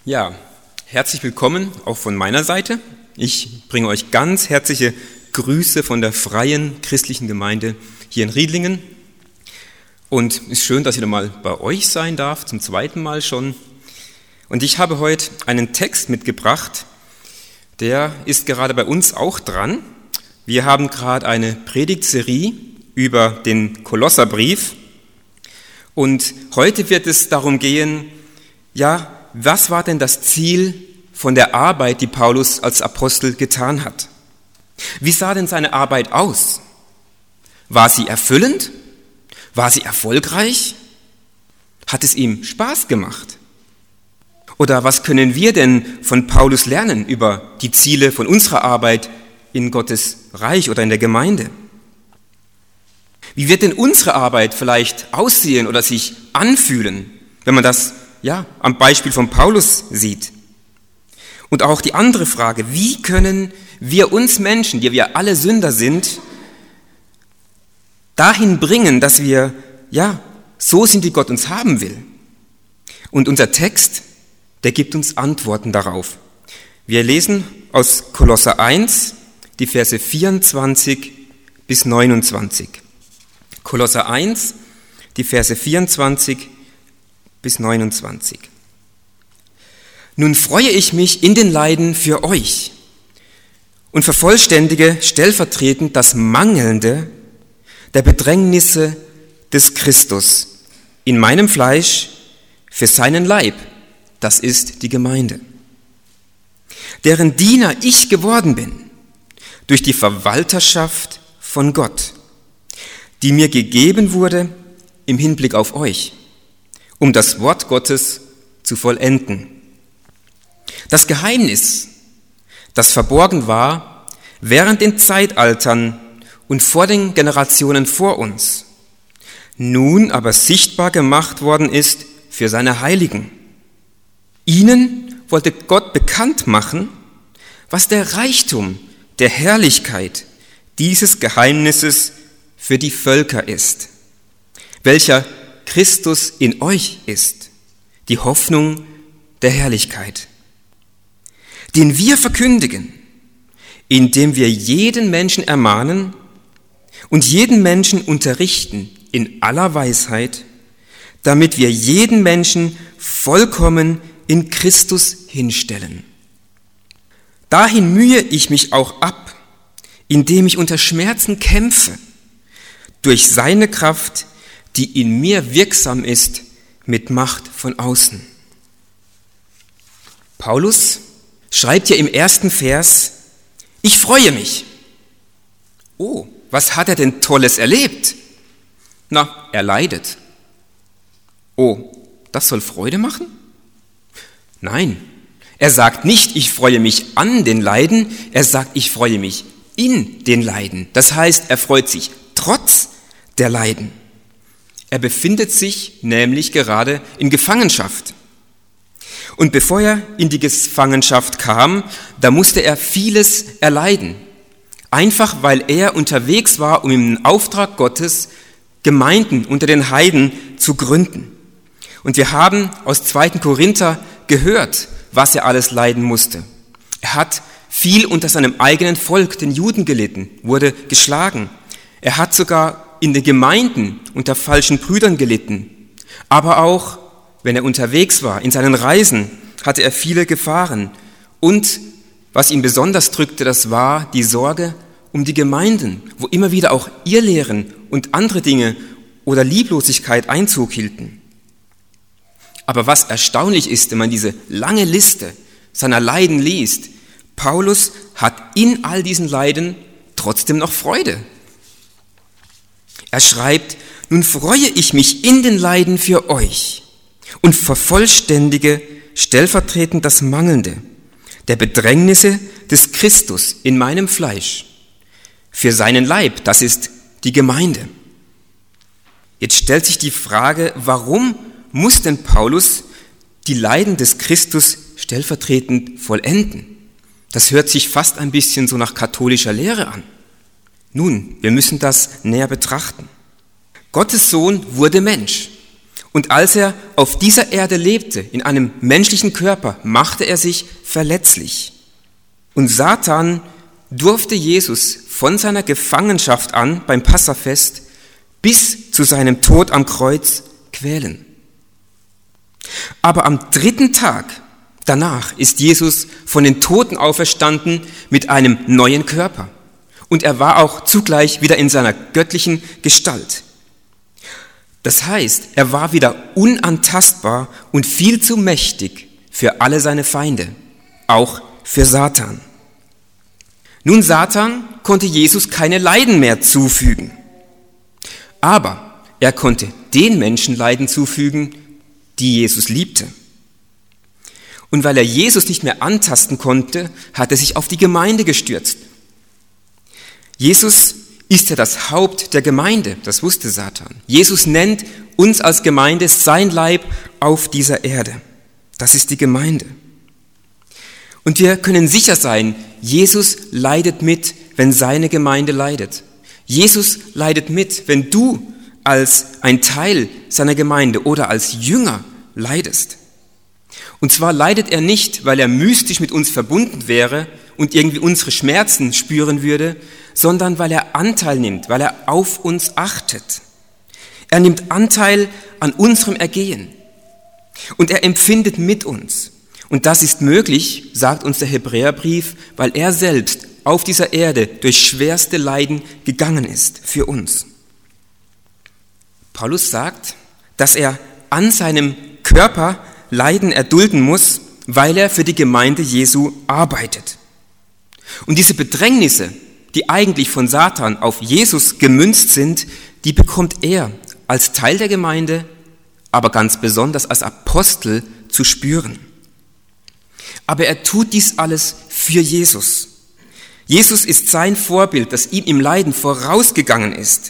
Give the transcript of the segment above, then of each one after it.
Ja, herzlich willkommen auch von meiner Seite. Ich bringe euch ganz herzliche Grüße von der Freien Christlichen Gemeinde hier in Riedlingen. Und es ist schön, dass ich nochmal bei euch sein darf, zum zweiten Mal schon. Und ich habe heute einen Text mitgebracht, der ist gerade bei uns auch dran. Wir haben gerade eine Predigtserie über den Kolosserbrief. Und heute wird es darum gehen, was war denn das Ziel von der Arbeit, die Paulus als Apostel getan hat? Wie sah denn seine Arbeit aus? War sie erfüllend? War sie erfolgreich? Hat es ihm Spaß gemacht? Oder was können wir denn von Paulus lernen über die Ziele von unserer Arbeit in Gottes Reich oder in der Gemeinde? Wie wird denn unsere Arbeit vielleicht aussehen oder sich anfühlen, wenn man das am Beispiel von Paulus sieht? Und auch die andere Frage, wie können wir uns Menschen, die wir alle Sünder sind, dahin bringen, dass wir so sind, wie Gott uns haben will? Und unser Text, der gibt uns Antworten darauf. Wir lesen aus Kolosser 1 die Verse 24 bis 29. Kolosser 1, die Verse 24 bis 29. Nun freue ich mich in den Leiden für euch und vervollständige stellvertretend das Mangelnde der Bedrängnisse des Christus in meinem Fleisch für seinen Leib, das ist die Gemeinde, deren Diener ich geworden bin durch die Verwalterschaft von Gott, die mir gegeben wurde im Hinblick auf euch, um das Wort Gottes zu vollenden. Das Geheimnis, das verborgen war während den Zeitaltern und vor den Generationen vor uns, nun aber sichtbar gemacht worden ist für seine Heiligen. Ihnen wollte Gott bekannt machen, was der Reichtum der Herrlichkeit dieses Geheimnisses für die Völker ist, welcher Christus in euch ist, die Hoffnung der Herrlichkeit, den wir verkündigen, indem wir jeden Menschen ermahnen und jeden Menschen unterrichten in aller Weisheit, damit wir jeden Menschen vollkommen in Christus hinstellen. Dahin mühe ich mich auch ab, indem ich unter Schmerzen kämpfe, durch seine Kraft, die in mir wirksam ist, mit Macht von außen. Paulus schreibt ja im ersten Vers, ich freue mich. Oh, was hat er denn Tolles erlebt? Na, er leidet. Oh, das soll Freude machen? Nein, er sagt nicht, ich freue mich an den Leiden, er sagt, ich freue mich in den Leiden. Das heißt, er freut sich trotz der Leiden. Er befindet sich nämlich gerade in Gefangenschaft. Und bevor er in die Gefangenschaft kam, da musste er vieles erleiden. Einfach weil er unterwegs war, um im Auftrag Gottes Gemeinden unter den Heiden zu gründen. Und wir haben aus 2. Korinther gehört, was er alles leiden musste. Er hat viel unter seinem eigenen Volk, den Juden, gelitten, wurde geschlagen. Er hat sogar in den Gemeinden unter falschen Brüdern gelitten. Aber auch, wenn er unterwegs war, in seinen Reisen, hatte er viele Gefahren. Und was ihn besonders drückte, das war die Sorge um die Gemeinden, wo immer wieder auch Irrlehren und andere Dinge oder Lieblosigkeit Einzug hielten. Aber was erstaunlich ist, wenn man diese lange Liste seiner Leiden liest, Paulus hat in all diesen Leiden trotzdem noch Freude. Er schreibt, nun freue ich mich in den Leiden für euch und vervollständige stellvertretend das Mangelnde der Bedrängnisse des Christus in meinem Fleisch für seinen Leib, das ist die Gemeinde. Jetzt stellt sich die Frage, warum muss denn Paulus die Leiden des Christus stellvertretend vollenden? Das hört sich fast ein bisschen so nach katholischer Lehre an. Nun, wir müssen das näher betrachten. Gottes Sohn wurde Mensch Und als er auf dieser Erde lebte, in einem menschlichen Körper, machte er sich verletzlich. Und Satan durfte Jesus von seiner Gefangenschaft an beim Passafest bis zu seinem Tod am Kreuz quälen. Aber am 3. Tag danach ist Jesus von den Toten auferstanden mit einem neuen Körper. Und er war auch zugleich wieder in seiner göttlichen Gestalt. Das heißt, er war wieder unantastbar und viel zu mächtig für alle seine Feinde, auch für Satan. Nun, Satan konnte Jesus keine Leiden mehr zufügen, aber er konnte den Menschen Leiden zufügen, die Jesus liebte. Und weil er Jesus nicht mehr antasten konnte, hat er sich auf die Gemeinde gestürzt. Jesus ist ja das Haupt der Gemeinde, das wusste Satan. Jesus nennt uns als Gemeinde sein Leib auf dieser Erde. Das ist die Gemeinde. Und wir können sicher sein, Jesus leidet mit, wenn seine Gemeinde leidet. Jesus leidet mit, wenn du als ein Teil seiner Gemeinde oder als Jünger leidest. Und zwar leidet er nicht, weil er mystisch mit uns verbunden wäre und irgendwie unsere Schmerzen spüren würde, sondern weil er Anteil nimmt, weil er auf uns achtet. Er nimmt Anteil an unserem Ergehen und er empfindet mit uns. Und das ist möglich, sagt uns der Hebräerbrief, weil er selbst auf dieser Erde durch schwerste Leiden gegangen ist für uns. Paulus sagt, dass er an seinem Körper Leiden erdulden muss, weil er für die Gemeinde Jesu arbeitet. Und diese Bedrängnisse, die eigentlich von Satan auf Jesus gemünzt sind, die bekommt er als Teil der Gemeinde, aber ganz besonders als Apostel zu spüren. Aber er tut dies alles für Jesus. Jesus ist sein Vorbild, das ihm im Leiden vorausgegangen ist.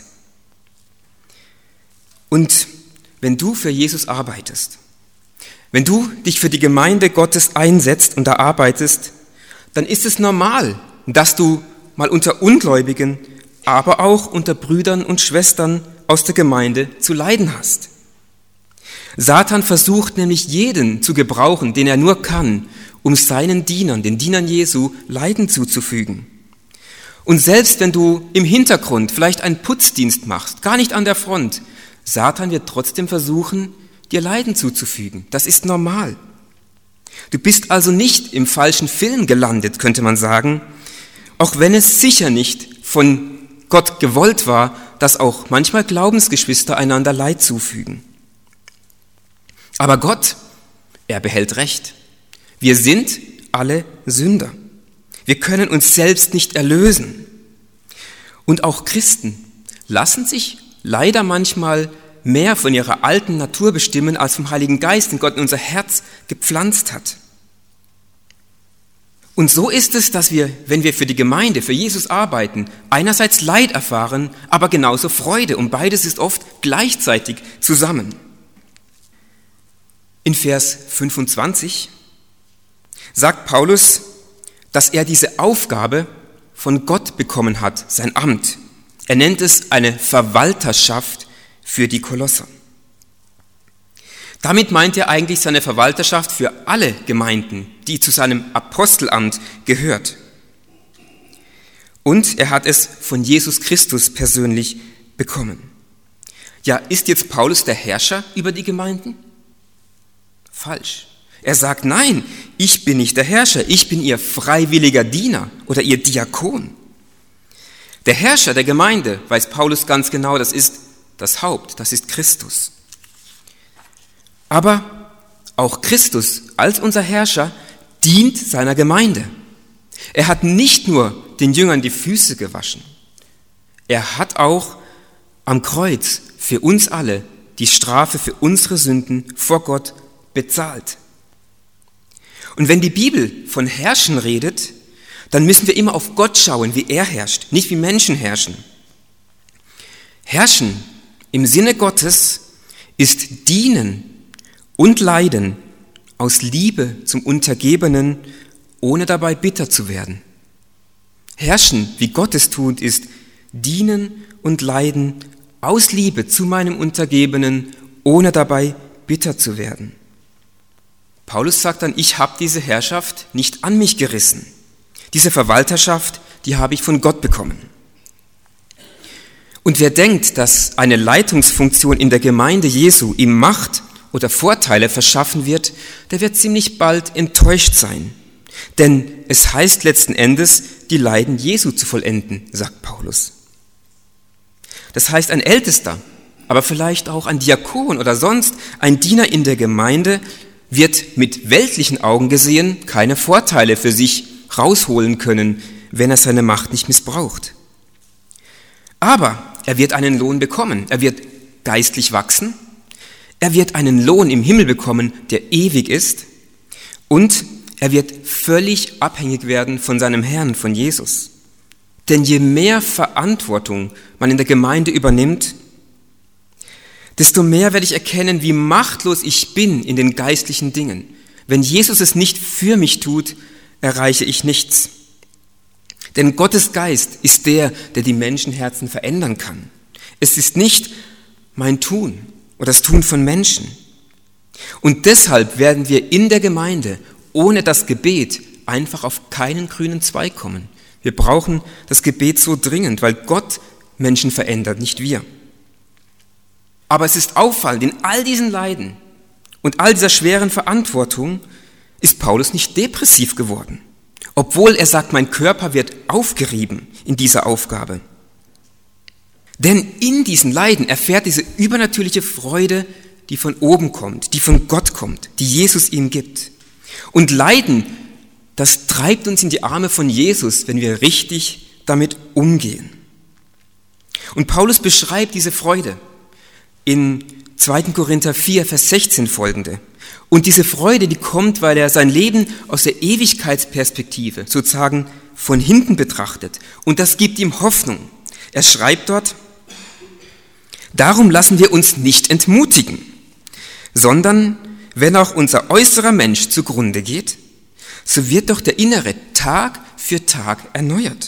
Und wenn du für Jesus arbeitest, wenn du dich für die Gemeinde Gottes einsetzt und da arbeitest, dann ist es normal, dass du mal unter Ungläubigen, aber auch unter Brüdern und Schwestern aus der Gemeinde zu leiden hast. Satan versucht nämlich jeden zu gebrauchen, den er nur kann, um seinen Dienern, den Dienern Jesu, Leiden zuzufügen. Und selbst wenn du im Hintergrund vielleicht einen Putzdienst machst, gar nicht an der Front, Satan wird trotzdem versuchen, dir Leiden zuzufügen. Das ist normal. Du bist also nicht im falschen Film gelandet, könnte man sagen, auch wenn es sicher nicht von Gott gewollt war, dass auch manchmal Glaubensgeschwister einander Leid zufügen. Aber Gott, er behält Recht. Wir sind alle Sünder. Wir können uns selbst nicht erlösen. Und auch Christen lassen sich leider manchmal mehr von ihrer alten Natur bestimmen als vom Heiligen Geist, den Gott in unser Herz gepflanzt hat. Und so ist es, dass wir, wenn wir für die Gemeinde, für Jesus arbeiten, einerseits Leid erfahren, aber genauso Freude. Und beides ist oft gleichzeitig zusammen. In Vers 25 sagt Paulus, dass er diese Aufgabe von Gott bekommen hat, sein Amt. Er nennt es eine Verwalterschaft für die Kolosser. Damit meint er eigentlich seine Verwalterschaft für alle Gemeinden, die zu seinem Apostelamt gehört. Und er hat es von Jesus Christus persönlich bekommen. Ja, ist jetzt Paulus der Herrscher über die Gemeinden? Falsch. Er sagt, nein, ich bin nicht der Herrscher, ich bin ihr freiwilliger Diener oder ihr Diakon. Der Herrscher der Gemeinde, weiß Paulus ganz genau, das ist das Haupt, das ist Christus. Aber auch Christus als unser Herrscher dient seiner Gemeinde. Er hat nicht nur den Jüngern die Füße gewaschen, er hat auch am Kreuz für uns alle die Strafe für unsere Sünden vor Gott bezahlt. Und wenn die Bibel von Herrschen redet, dann müssen wir immer auf Gott schauen, wie er herrscht, nicht wie Menschen herrschen. Herrschen im Sinne Gottes ist dienen und leiden aus Liebe zum Untergebenen, ohne dabei bitter zu werden. Herrschen, wie Gott es tut, ist dienen und leiden aus Liebe zu meinem Untergebenen, ohne dabei bitter zu werden. Paulus sagt dann, ich habe diese Herrschaft nicht an mich gerissen. Diese Verwalterschaft, die habe ich von Gott bekommen. Und wer denkt, dass eine Leitungsfunktion in der Gemeinde Jesu ihm Macht oder Vorteile verschaffen wird, der wird ziemlich bald enttäuscht sein. Denn es heißt letzten Endes, die Leiden Jesu zu vollenden, sagt Paulus. Das heißt, ein Ältester, aber vielleicht auch ein Diakon oder sonst ein Diener in der Gemeinde wird mit weltlichen Augen gesehen keine Vorteile für sich rausholen können, wenn er seine Macht nicht missbraucht. Aber er wird einen Lohn bekommen, er wird geistlich wachsen, er wird einen Lohn im Himmel bekommen, der ewig ist, und er wird völlig abhängig werden von seinem Herrn, von Jesus. Denn je mehr Verantwortung man in der Gemeinde übernimmt, desto mehr werde ich erkennen, wie machtlos ich bin in den geistlichen Dingen. Wenn Jesus es nicht für mich tut, erreiche ich nichts. Denn Gottes Geist ist der die Menschenherzen verändern kann. Es ist nicht mein Tun oder das Tun von Menschen. Und deshalb werden wir in der Gemeinde ohne das Gebet einfach auf keinen grünen Zweig kommen. Wir brauchen das Gebet so dringend, weil Gott Menschen verändert, nicht wir. Aber es ist auffallend, in all diesen Leiden und all dieser schweren Verantwortung ist Paulus nicht depressiv geworden. Obwohl er sagt, mein Körper wird aufgerieben in dieser Aufgabe. Denn in diesen Leiden erfährt diese übernatürliche Freude, die von oben kommt, die von Gott kommt, die Jesus ihm gibt. Und Leiden, das treibt uns in die Arme von Jesus, wenn wir richtig damit umgehen. Und Paulus beschreibt diese Freude in 2. Korinther 4, Vers 16 folgende. Und diese Freude, die kommt, weil er sein Leben aus der Ewigkeitsperspektive sozusagen von hinten betrachtet. Und das gibt ihm Hoffnung. Er schreibt dort, darum lassen wir uns nicht entmutigen, sondern wenn auch unser äußerer Mensch zugrunde geht, so wird doch der innere Tag für Tag erneuert.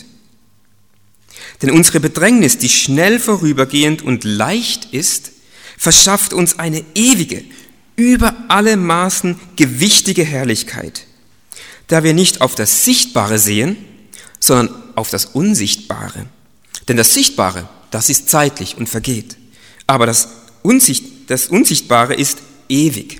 Denn unsere Bedrängnis, die schnell vorübergehend und leicht ist, verschafft uns eine ewige, über alle Maßen gewichtige Herrlichkeit, da wir nicht auf das Sichtbare sehen, sondern auf das Unsichtbare. Denn das Sichtbare, das ist zeitlich und vergeht, aber das Unsichtbare ist ewig.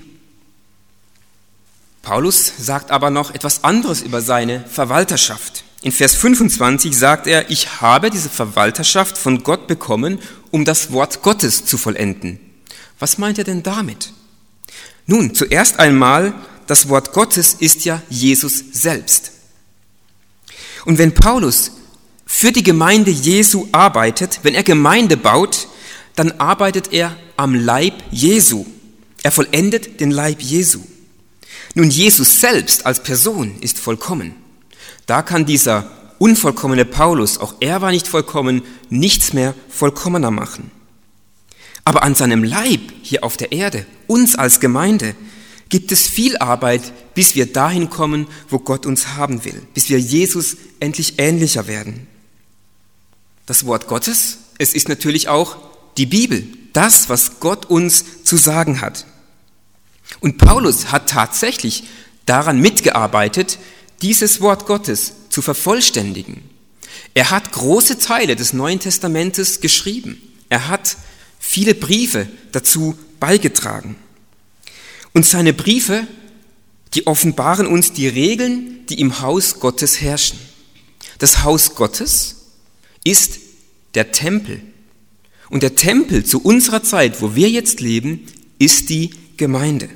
Paulus sagt aber noch etwas anderes über seine Verwalterschaft. In Vers 25 sagt er, ich habe diese Verwalterschaft von Gott bekommen, um das Wort Gottes zu vollenden. Was meint er denn damit? Nun, zuerst einmal, das Wort Gottes ist ja Jesus selbst. Und wenn Paulus für die Gemeinde Jesu arbeitet, wenn er Gemeinde baut, dann arbeitet er am Leib Jesu. Er vollendet den Leib Jesu. Nun, Jesus selbst als Person ist vollkommen. Da kann dieser unvollkommene Paulus, auch er war nicht vollkommen, nichts mehr vollkommener machen. Aber an seinem Leib hier auf der Erde, uns als Gemeinde, gibt es viel Arbeit, bis wir dahin kommen, wo Gott uns haben will, bis wir Jesus endlich ähnlicher werden. Das Wort Gottes, es ist natürlich auch die Bibel, das, was Gott uns zu sagen hat. Und Paulus hat tatsächlich daran mitgearbeitet, dieses Wort Gottes zu vervollständigen. Er hat große Teile des Neuen Testamentes geschrieben. Er hat viele Briefe dazu beigetragen. Und seine Briefe, die offenbaren uns die Regeln, die im Haus Gottes herrschen. Das Haus Gottes ist der Tempel. Und der Tempel zu unserer Zeit, wo wir jetzt leben, ist die Gemeinde.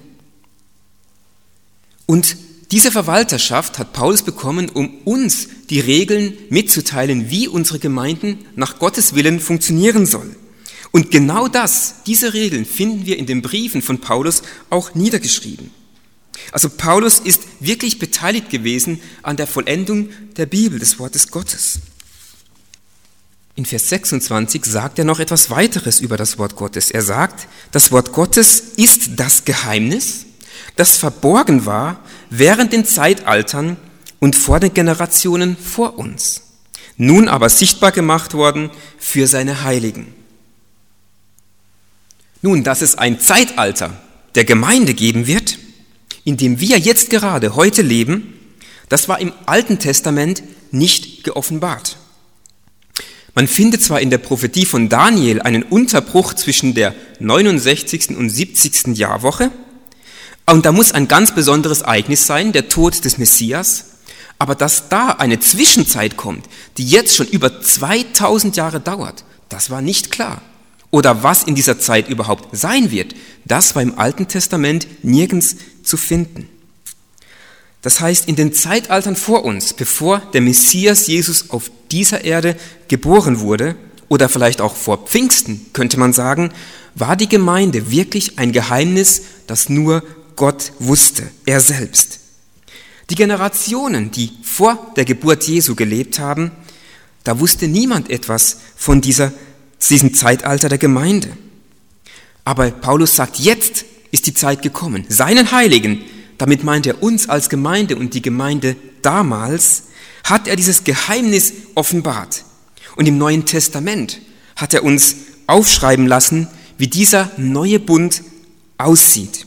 Und diese Verwalterschaft hat Paulus bekommen, um uns die Regeln mitzuteilen, wie unsere Gemeinden nach Gottes Willen funktionieren sollen. Und genau diese Regeln finden wir in den Briefen von Paulus auch niedergeschrieben. Also Paulus ist wirklich beteiligt gewesen an der Vollendung der Bibel, des Wortes Gottes. In Vers 26 sagt er noch etwas weiteres über das Wort Gottes. Er sagt, das Wort Gottes ist das Geheimnis, das verborgen war während den Zeitaltern und vor den Generationen vor uns, nun aber sichtbar gemacht worden für seine Heiligen. Nun, dass es ein Zeitalter der Gemeinde geben wird, in dem wir jetzt gerade heute leben, das war im Alten Testament nicht geoffenbart. Man findet zwar in der Prophetie von Daniel einen Unterbruch zwischen der 69. und 70. Jahrwoche, und da muss ein ganz besonderes Ereignis sein, der Tod des Messias, aber dass da eine Zwischenzeit kommt, die jetzt schon über 2000 Jahre dauert, das war nicht klar. Oder was in dieser Zeit überhaupt sein wird, das war im Alten Testament nirgends zu finden. Das heißt, in den Zeitaltern vor uns, bevor der Messias Jesus auf dieser Erde geboren wurde, oder vielleicht auch vor Pfingsten, könnte man sagen, war die Gemeinde wirklich ein Geheimnis, das nur Gott wusste, er selbst. Die Generationen, die vor der Geburt Jesu gelebt haben, da wusste niemand etwas von diesem Zeitalter der Gemeinde. Aber Paulus sagt, jetzt ist die Zeit gekommen, seinen Heiligen, damit meint er uns als Gemeinde und die Gemeinde damals, hat er dieses Geheimnis offenbart. Und im Neuen Testament hat er uns aufschreiben lassen, wie dieser neue Bund aussieht.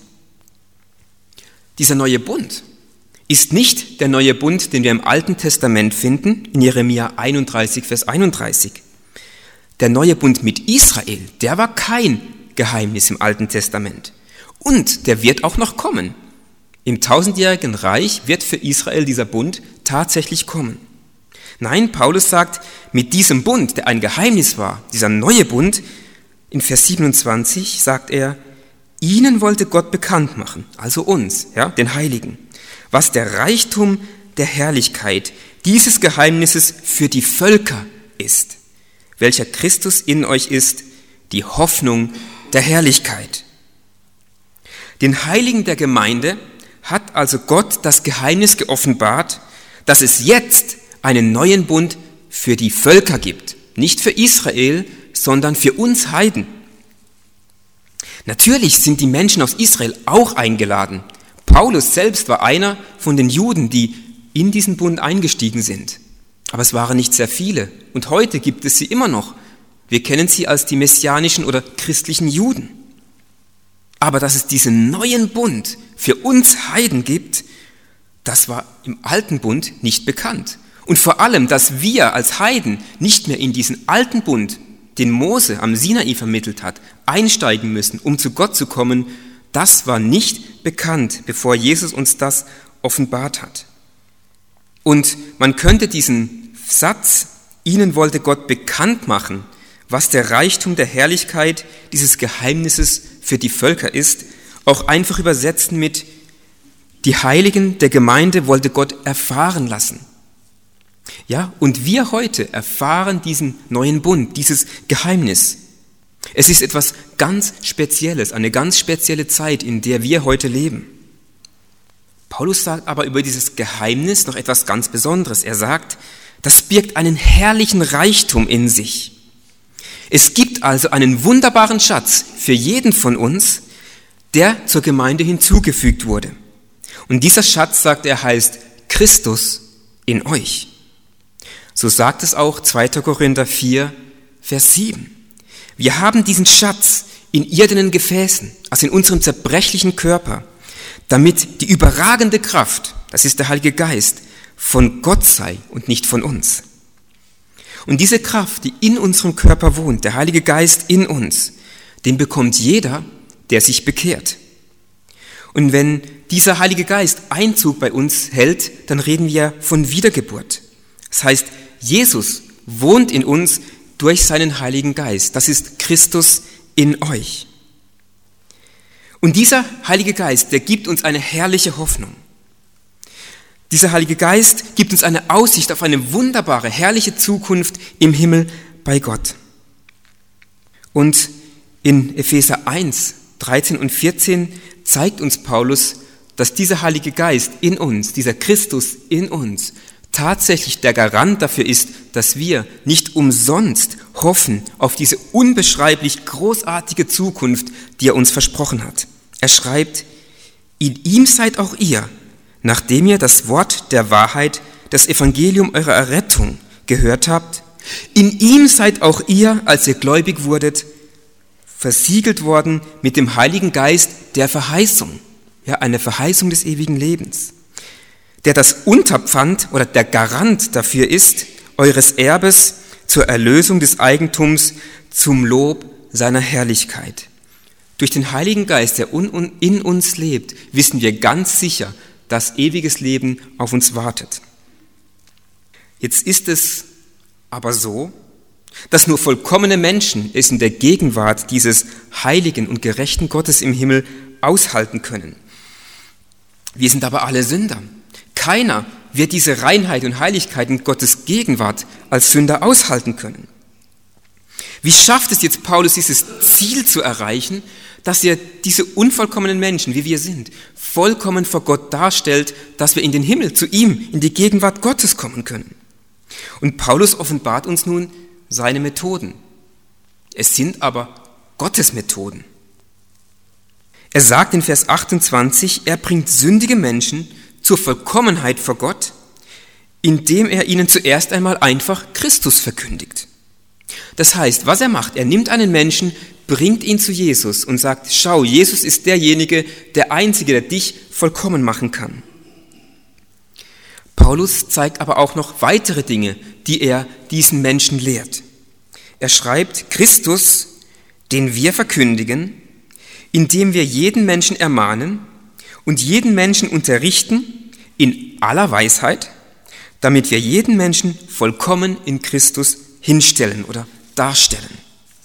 Dieser neue Bund ist nicht der neue Bund, den wir im Alten Testament finden, in Jeremia 31, Vers 31. Der neue Bund mit Israel, der war kein Geheimnis im Alten Testament. Und der wird auch noch kommen. Im 1000-jährigen Reich wird für Israel dieser Bund tatsächlich kommen. Nein, Paulus sagt, mit diesem Bund, der ein Geheimnis war, dieser neue Bund, in Vers 27 sagt er, ihnen wollte Gott bekannt machen, also uns, ja, den Heiligen, was der Reichtum der Herrlichkeit dieses Geheimnisses für die Völker ist, welcher Christus in euch ist, die Hoffnung der Herrlichkeit. Den Heiligen der Gemeinde hat also Gott das Geheimnis geoffenbart, dass es jetzt einen neuen Bund für die Völker gibt. Nicht für Israel, sondern für uns Heiden. Natürlich sind die Menschen aus Israel auch eingeladen. Paulus selbst war einer von den Juden, die in diesen Bund eingestiegen sind. Aber es waren nicht sehr viele. Und heute gibt es sie immer noch. Wir kennen sie als die messianischen oder christlichen Juden. Aber dass es diesen neuen Bund für uns Heiden gibt, das war im alten Bund nicht bekannt. Und vor allem, dass wir als Heiden nicht mehr in diesen alten Bund, den Mose am Sinai vermittelt hat, einsteigen müssen, um zu Gott zu kommen, das war nicht bekannt, bevor Jesus uns das offenbart hat. Und man könnte diesen Satz, ihnen wollte Gott bekannt machen, was der Reichtum der Herrlichkeit dieses Geheimnisses für die Völker ist, auch einfach übersetzen mit, die Heiligen der Gemeinde wollte Gott erfahren lassen. Ja, und wir heute erfahren diesen neuen Bund, dieses Geheimnis. Es ist etwas ganz Spezielles, eine ganz spezielle Zeit, in der wir heute leben. Paulus sagt aber über dieses Geheimnis noch etwas ganz Besonderes. Er sagt, das birgt einen herrlichen Reichtum in sich. Es gibt also einen wunderbaren Schatz für jeden von uns, der zur Gemeinde hinzugefügt wurde. Und dieser Schatz, sagt er, heißt Christus in euch. So sagt es auch 2. Korinther 4, Vers 7. Wir haben diesen Schatz in irdenen Gefäßen, also in unserem zerbrechlichen Körper, damit die überragende Kraft, das ist der Heilige Geist, von Gott sei und nicht von uns. Und diese Kraft, die in unserem Körper wohnt, der Heilige Geist in uns, den bekommt jeder, der sich bekehrt. Und wenn dieser Heilige Geist Einzug bei uns hält, dann reden wir von Wiedergeburt. Das heißt, Jesus wohnt in uns durch seinen Heiligen Geist. Das ist Christus in euch. Und dieser Heilige Geist, der gibt uns eine herrliche Hoffnung. Dieser Heilige Geist gibt uns eine Aussicht auf eine wunderbare, herrliche Zukunft im Himmel bei Gott. Und in Epheser 1, 13 und 14 zeigt uns Paulus, dass dieser Heilige Geist in uns, dieser Christus in uns, tatsächlich der Garant dafür ist, dass wir nicht umsonst hoffen auf diese unbeschreiblich großartige Zukunft, die er uns versprochen hat. Er schreibt, in ihm seid auch ihr, nachdem ihr das Wort der Wahrheit, das Evangelium eurer Errettung gehört habt, in ihm seid auch ihr, als ihr gläubig wurdet, versiegelt worden mit dem Heiligen Geist, der Verheißung, ja, eine Verheißung des ewigen Lebens, der das Unterpfand oder der Garant dafür ist, eures Erbes zur Erlösung des Eigentums zum Lob seiner Herrlichkeit. Durch den Heiligen Geist, der in uns lebt, wissen wir ganz sicher, dass ewiges Leben auf uns wartet. Jetzt ist es aber so, dass nur vollkommene Menschen es in der Gegenwart dieses heiligen und gerechten Gottes im Himmel aushalten können. Wir sind aber alle Sünder. Keiner wird diese Reinheit und Heiligkeit in Gottes Gegenwart als Sünder aushalten können. Wie schafft es jetzt Paulus, dieses Ziel zu erreichen, dass er diese unvollkommenen Menschen, wie wir sind, vollkommen vor Gott darstellt, dass wir in den Himmel, zu ihm, in die Gegenwart Gottes kommen können? Und Paulus offenbart uns nun seine Methoden. Es sind aber Gottes Methoden. Er sagt in Vers 28, er bringt sündige Menschen zur Vollkommenheit vor Gott, indem er ihnen zuerst einmal einfach Christus verkündigt. Das heißt, was er macht, er nimmt einen Menschen, bringt ihn zu Jesus und sagt, schau, Jesus ist derjenige, der Einzige, der dich vollkommen machen kann. Paulus zeigt aber auch noch weitere Dinge, die er diesen Menschen lehrt. Er schreibt, Christus, den wir verkündigen, indem wir jeden Menschen ermahnen und jeden Menschen unterrichten in aller Weisheit, damit wir jeden Menschen vollkommen in Christus hinstellen oder darstellen.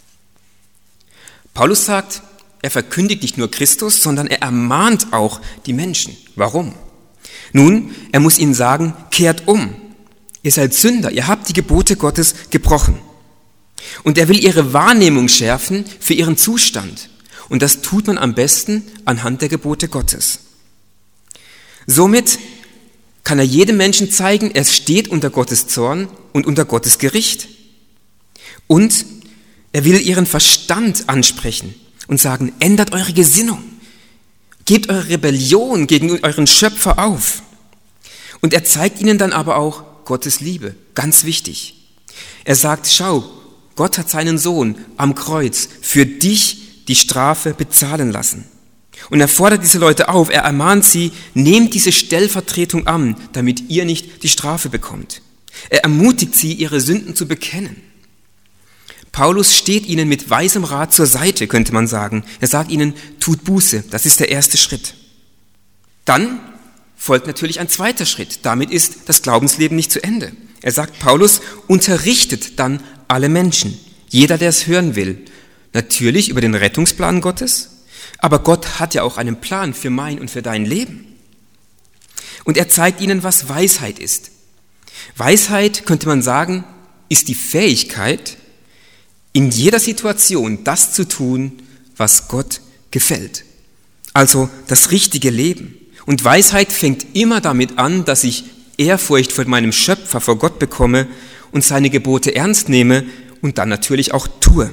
Paulus sagt, er verkündigt nicht nur Christus, sondern er ermahnt auch die Menschen. Warum? Nun, er muss ihnen sagen, kehrt um. Ihr seid Sünder, ihr habt die Gebote Gottes gebrochen. Und er will ihre Wahrnehmung schärfen für ihren Zustand. Und das tut man am besten anhand der Gebote Gottes. Somit kann er jedem Menschen zeigen, er steht unter Gottes Zorn und unter Gottes Gericht. Und er will ihren Verstand ansprechen und sagen, ändert eure Gesinnung. Gebt eure Rebellion gegen euren Schöpfer auf. Und er zeigt ihnen dann aber auch Gottes Liebe, ganz wichtig. Er sagt, schau, Gott hat seinen Sohn am Kreuz für dich die Strafe bezahlen lassen. Und er fordert diese Leute auf, er ermahnt sie, nehmt diese Stellvertretung an, damit ihr nicht die Strafe bekommt. Er ermutigt sie, ihre Sünden zu bekennen. Paulus steht ihnen mit weisem Rat zur Seite, könnte man sagen. Er sagt ihnen, tut Buße, das ist der erste Schritt. Dann folgt natürlich ein zweiter Schritt. Damit ist das Glaubensleben nicht zu Ende. Er sagt, Paulus unterrichtet dann alle Menschen, jeder, der es hören will. Natürlich über den Rettungsplan Gottes, aber Gott hat ja auch einen Plan für mein und für dein Leben. Und er zeigt ihnen, was Weisheit ist. Weisheit, könnte man sagen, ist die Fähigkeit, in jeder Situation das zu tun, was Gott gefällt. Also das richtige Leben. Und Weisheit fängt immer damit an, dass ich Ehrfurcht vor meinem Schöpfer, vor Gott bekomme und seine Gebote ernst nehme und dann natürlich auch tue.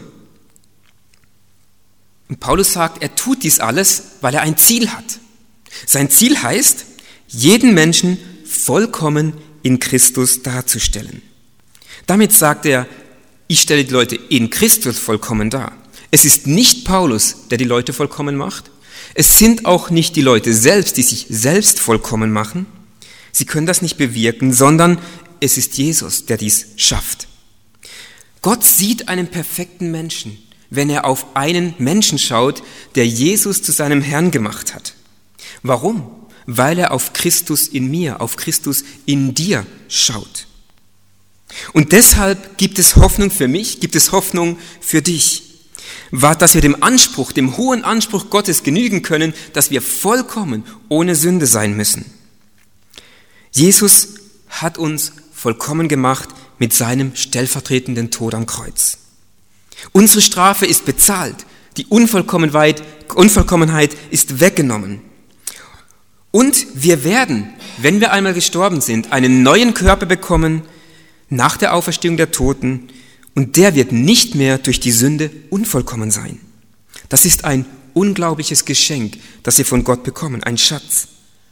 Und Paulus sagt, er tut dies alles, weil er ein Ziel hat. Sein Ziel heißt, jeden Menschen vollkommen in Christus darzustellen. Damit sagt er, ich stelle die Leute in Christus vollkommen dar. Es ist nicht Paulus, der die Leute vollkommen macht. Es sind auch nicht die Leute selbst, die sich selbst vollkommen machen. Sie können das nicht bewirken, sondern es ist Jesus, der dies schafft. Gott sieht einen perfekten Menschen, wenn er auf einen Menschen schaut, der Jesus zu seinem Herrn gemacht hat. Warum? Weil er auf Christus in mir, auf Christus in dir schaut. Und deshalb gibt es Hoffnung für mich, gibt es Hoffnung für dich, dass wir dem Anspruch, dem hohen Anspruch Gottes genügen können, dass wir vollkommen ohne Sünde sein müssen. Jesus hat uns vollkommen gemacht mit seinem stellvertretenden Tod am Kreuz. Unsere Strafe ist bezahlt, die Unvollkommenheit ist weggenommen. Und wir werden, wenn wir einmal gestorben sind, einen neuen Körper bekommen nach der Auferstehung der Toten, und der wird nicht mehr durch die Sünde unvollkommen sein. Das ist ein unglaubliches Geschenk, das wir von Gott bekommen, ein Schatz.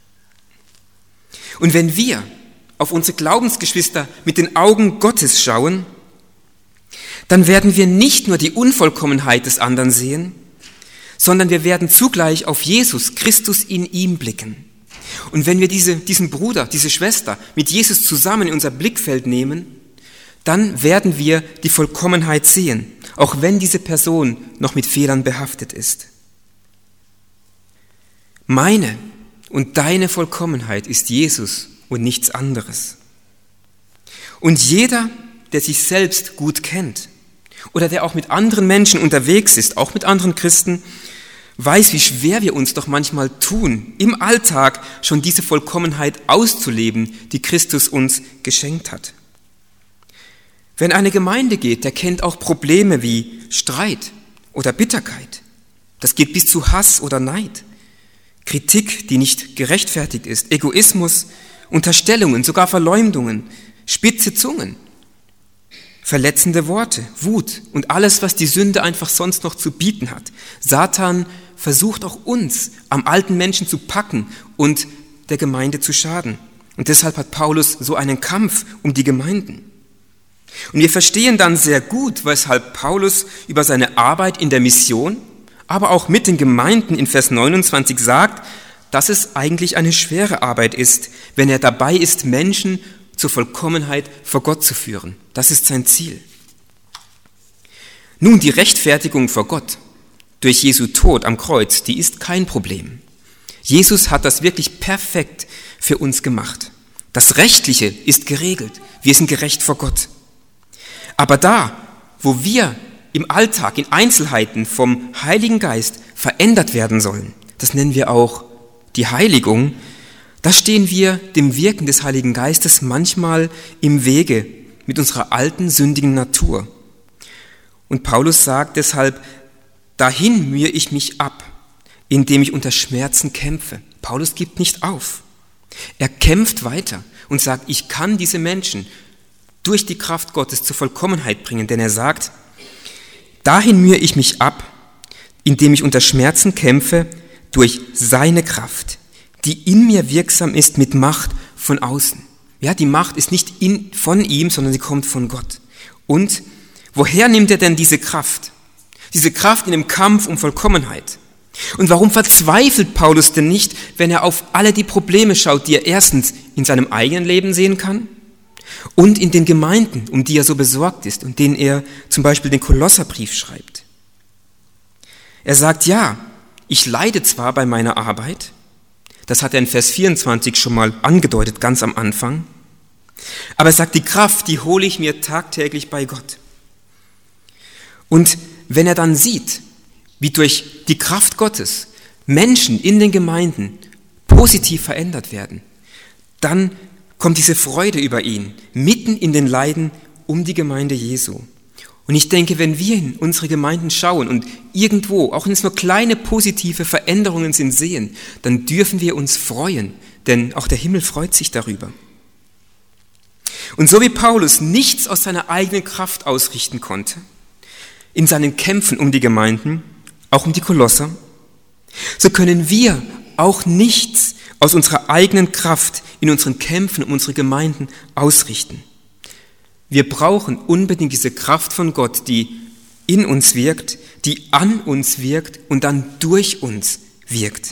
Und wenn wir auf unsere Glaubensgeschwister mit den Augen Gottes schauen, dann werden wir nicht nur die Unvollkommenheit des anderen sehen, sondern wir werden zugleich auf Jesus Christus in ihm blicken. Und wenn wir diesen Bruder, diese Schwester mit Jesus zusammen in unser Blickfeld nehmen, dann werden wir die Vollkommenheit sehen, auch wenn diese Person noch mit Fehlern behaftet ist. Meine und deine Vollkommenheit ist Jesus und nichts anderes. Und jeder, der sich selbst gut kennt oder der auch mit anderen Menschen unterwegs ist, auch mit anderen Christen, weiß, wie schwer wir uns doch manchmal tun, im Alltag schon diese Vollkommenheit auszuleben, die Christus uns geschenkt hat. Wenn eine Gemeinde geht, der kennt auch Probleme wie Streit oder Bitterkeit. Das geht bis zu Hass oder Neid, Kritik, die nicht gerechtfertigt ist, Egoismus, Unterstellungen, sogar Verleumdungen, spitze Zungen, verletzende Worte, Wut und alles, was die Sünde einfach sonst noch zu bieten hat. Satan versucht auch uns am alten Menschen zu packen und der Gemeinde zu schaden. Und deshalb hat Paulus so einen Kampf um die Gemeinden. Und wir verstehen dann sehr gut, weshalb Paulus über seine Arbeit in der Mission, aber auch mit den Gemeinden in Vers 29 sagt, dass es eigentlich eine schwere Arbeit ist, wenn er dabei ist, Menschen zur Vollkommenheit vor Gott zu führen. Das ist sein Ziel. Nun, die Rechtfertigung vor Gott durch Jesu Tod am Kreuz, die ist kein Problem. Jesus hat das wirklich perfekt für uns gemacht. Das Rechtliche ist geregelt. Wir sind gerecht vor Gott. Aber da, wo wir im Alltag, in Einzelheiten vom Heiligen Geist verändert werden sollen, das nennen wir auch die Heiligung, da stehen wir dem Wirken des Heiligen Geistes manchmal im Wege mit unserer alten, sündigen Natur. Und Paulus sagt deshalb, dahin mühe ich mich ab, indem ich unter Schmerzen kämpfe. Paulus gibt nicht auf. Er kämpft weiter und sagt, ich kann diese Menschen durch die Kraft Gottes zur Vollkommenheit bringen, denn er sagt, dahin mühe ich mich ab, indem ich unter Schmerzen kämpfe, durch seine Kraft, die in mir wirksam ist mit Macht von außen. Ja, die Macht ist nicht von ihm, sondern sie kommt von Gott. Und woher nimmt er denn diese Kraft? Diese Kraft in dem Kampf um Vollkommenheit. Und warum verzweifelt Paulus denn nicht, wenn er auf alle die Probleme schaut, die er erstens in seinem eigenen Leben sehen kann und in den Gemeinden, um die er so besorgt ist und denen er zum Beispiel den Kolosserbrief schreibt? Er sagt, ja, ich leide zwar bei meiner Arbeit, das hat er in Vers 24 schon mal angedeutet, ganz am Anfang, aber er sagt, die Kraft, die hole ich mir tagtäglich bei Gott. Und wenn er dann sieht, wie durch die Kraft Gottes Menschen in den Gemeinden positiv verändert werden, dann kommt diese Freude über ihn, mitten in den Leiden um die Gemeinde Jesu. Und ich denke, wenn wir in unsere Gemeinden schauen und irgendwo, auch wenn es nur kleine positive Veränderungen sind, sehen, dann dürfen wir uns freuen, denn auch der Himmel freut sich darüber. Und so wie Paulus nichts aus seiner eigenen Kraft ausrichten konnte, in seinen Kämpfen um die Gemeinden, auch um die Kolosser, so können wir auch nichts aus unserer eigenen Kraft in unseren Kämpfen um unsere Gemeinden ausrichten. Wir brauchen unbedingt diese Kraft von Gott, die in uns wirkt, die an uns wirkt und dann durch uns wirkt.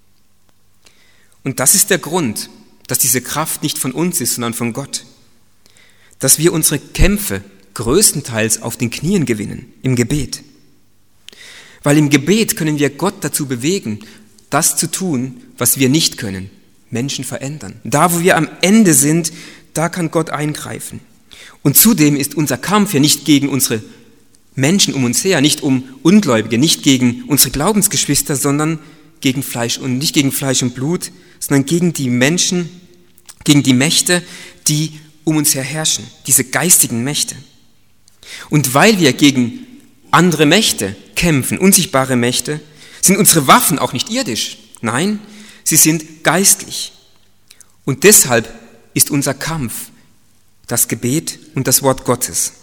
Und das ist der Grund, dass diese Kraft nicht von uns ist, sondern von Gott. Dass wir unsere Kämpfe größtenteils auf den Knien gewinnen, im Gebet. Weil im Gebet können wir Gott dazu bewegen, das zu tun, was wir nicht können, Menschen verändern. Da, wo wir am Ende sind, da kann Gott eingreifen. Und zudem ist unser Kampf ja nicht gegen unsere Menschen um uns her, nicht um Ungläubige, nicht gegen unsere Glaubensgeschwister, sondern gegen Fleisch und nicht gegen Fleisch und Blut, sondern gegen die Menschen, gegen die Mächte, die um uns her herrschen, diese geistigen Mächte. Und weil wir gegen andere Mächte kämpfen, unsichtbare Mächte, sind unsere Waffen auch nicht irdisch. Nein, sie sind geistlich. Und deshalb ist unser Kampf das Gebet und das Wort Gottes.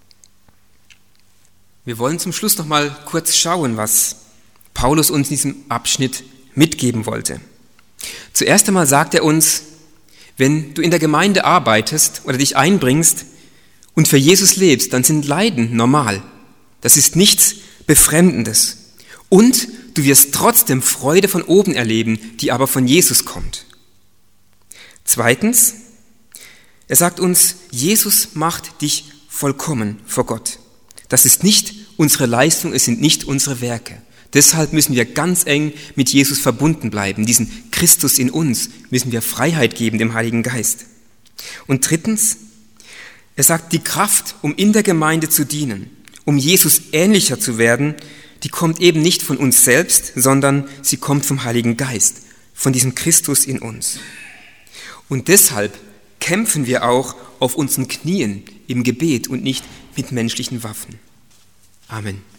Wir wollen zum Schluss noch mal kurz schauen, was Paulus uns in diesem Abschnitt mitgeben wollte. Zuerst einmal sagt er uns, wenn du in der Gemeinde arbeitest oder dich einbringst und für Jesus lebst, dann sind Leiden normal. Das ist nichts Befremdendes. Und du wirst trotzdem Freude von oben erleben, die aber von Jesus kommt. Zweitens, er sagt uns, Jesus macht dich vollkommen vor Gott. Das ist nicht unsere Leistung, es sind nicht unsere Werke. Deshalb müssen wir ganz eng mit Jesus verbunden bleiben. Diesen Christus in uns müssen wir Freiheit geben, dem Heiligen Geist. Und drittens, er sagt, die Kraft, um in der Gemeinde zu dienen, um Jesus ähnlicher zu werden, die kommt eben nicht von uns selbst, sondern sie kommt vom Heiligen Geist, von diesem Christus in uns. Und deshalb kämpfen wir auch auf unseren Knien im Gebet und nicht mit menschlichen Waffen. Amen.